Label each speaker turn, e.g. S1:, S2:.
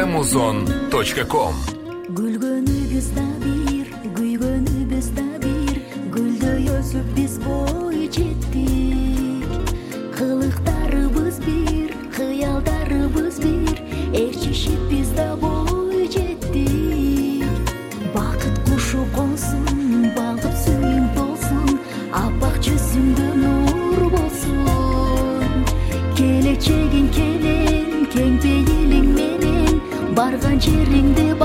S1: amazon.com.
S2: Gülgönübüz da bir, güygönübüz da bir, gülдөй өсүп биз бой жеттик. Кылыктарыбыз бир, кыялдарыбыз бир, ээрчишип биз да бой жеттик. Бакыт кушу консун, багып сүйүң толсун, аппак жүзүңдө нур болсун. Келечегиң келен, кең пейилиң менен, барган жериңде